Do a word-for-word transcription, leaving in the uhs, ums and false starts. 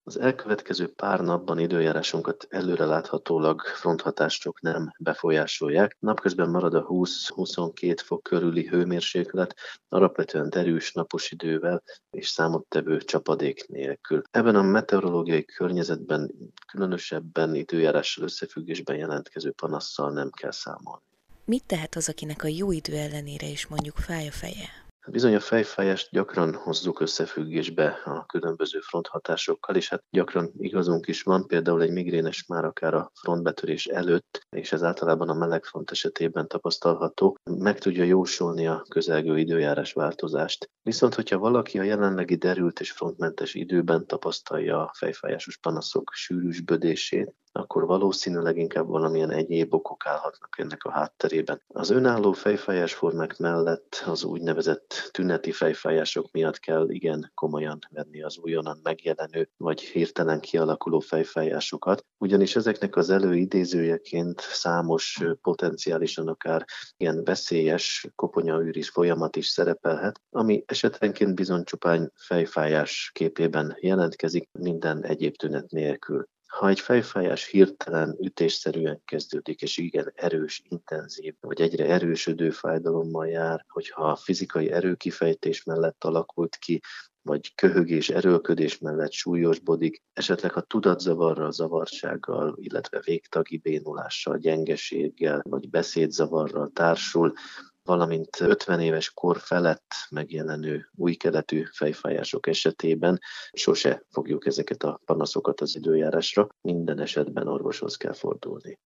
Az elkövetkező pár napban időjárásunkat előreláthatólag fronthatások nem befolyásolják. Napközben marad a húsz-huszonkét fok körüli hőmérséklet, alapvetően derűs napos idővel és számottevő csapadék nélkül. Ebben a meteorológiai környezetben különösebben időjárással összefüggésben jelentkező panasszal nem kell számolni. Mit tehet az, akinek a jó idő ellenére is mondjuk fáj a feje? Bizony a fejfájást gyakran hozzuk összefüggésbe a különböző fronthatásokkal, és hát gyakran igazunk is van, például egy migrénes már akár a frontbetörés előtt, és ez általában a meleg front esetében tapasztalható, meg tudja jósolni a közelgő időjárás változást. Viszont, hogyha valaki a jelenlegi derült és frontmentes időben tapasztalja a fejfájásos panaszok sűrűsbödését, akkor valószínűleg inkább valamilyen egyéb okok állhatnak ennek a hátterében. Az önálló fejfájás formák mellett az úgynevezett tüneti fejfájások miatt kell igen komolyan venni az újonnan megjelenő vagy hirtelen kialakuló fejfájásokat, ugyanis ezeknek az előidézőjeként számos potenciálisan akár ilyen veszélyes koponyaűris folyamat is szerepelhet, ami esetenként bizony csupán fejfájás képében jelentkezik, minden egyéb tünet nélkül. Ha egy fejfájás hirtelen ütésszerűen kezdődik, és igen erős, intenzív, vagy egyre erősödő fájdalommal jár, hogyha a fizikai erőkifejtés mellett alakult ki, vagy köhögés, erőlködés mellett súlyosbodik, esetleg ha tudatzavarral, zavartsággal, illetve végtagi bénulással, gyengeséggel, vagy beszédzavarral társul, valamint ötven éves kor felett megjelenő új keletű fejfájások esetében sose fogjuk ezeket a panaszokat az időjárásra, minden esetben orvoshoz kell fordulni.